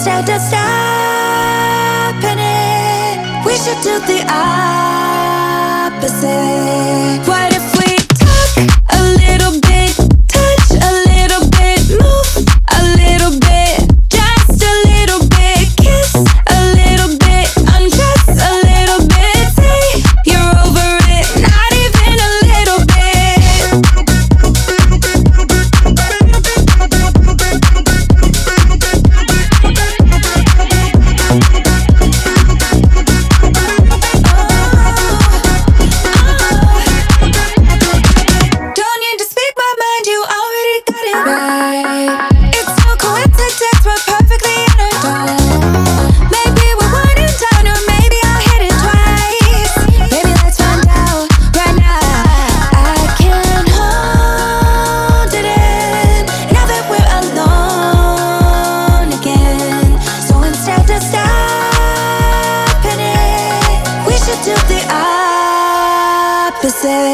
instead of stopping it, we should do the opposite. What if we talk a little bit, touch a little bit, move a little bit, just a little bit, kiss a little bit, undress a little bit, say you're over it, not even a little bit. Don't need to speak my mind, you already got it right. It's no coincidence, we're perfectly intertwined. Maybe we're one and done, or maybe I'll hit it twice. Maybe let's find out right now. I can hold it in, now that we're alone again. So instead of stopping it, we should do the opposite.